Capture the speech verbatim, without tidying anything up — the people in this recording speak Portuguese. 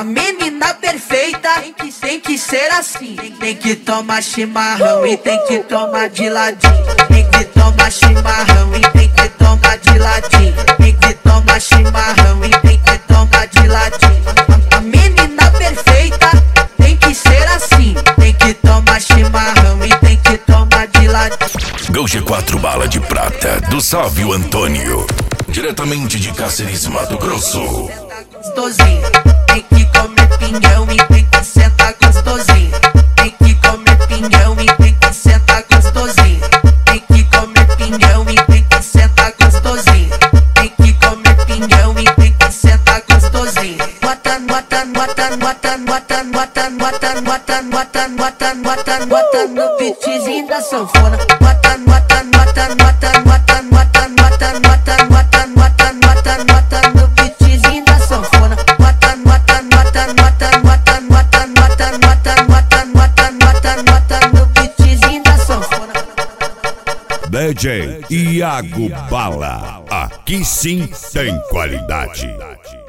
A menina perfeita tem que, tem que ser assim. Tem que tomar chimarrão e tem que tomar de ladinho. Tem que tomar chimarrão e tem que tomar de ladinho. Tem que tomar chimarrão e tem que tomar de ladinho. A, a menina perfeita tem que ser assim. Tem que tomar chimarrão e tem que tomar de ladinho. Gol G quatro Bala de Prata, do Sávio Antônio. Diretamente de Cáceres, Mato Grosso. Gostosinho, tem que comer pinhão e tem que sentar gostosinho. Tem que comer pinhão e tem que sentar gostosinho. Tem que comer pinhão e tem que sentar gostosinho. Tem que comer pinhão e tem que sentar gostosinho. Bota, bota, bota, bota, bota, bota, bota, bota, bota, bota, bota, bota no beatzinho da sanfona. Bota, bota, bota, bota, bota, bota, bota, bota, bota, bota, bota, bota no beatzinho da sanfona. Bota, bota, bota, bota, bota, bota, bota, bota, bota, bota, bota, bota no beatzinho da sanfona. D J Iago Bala, aqui sim tem qualidade.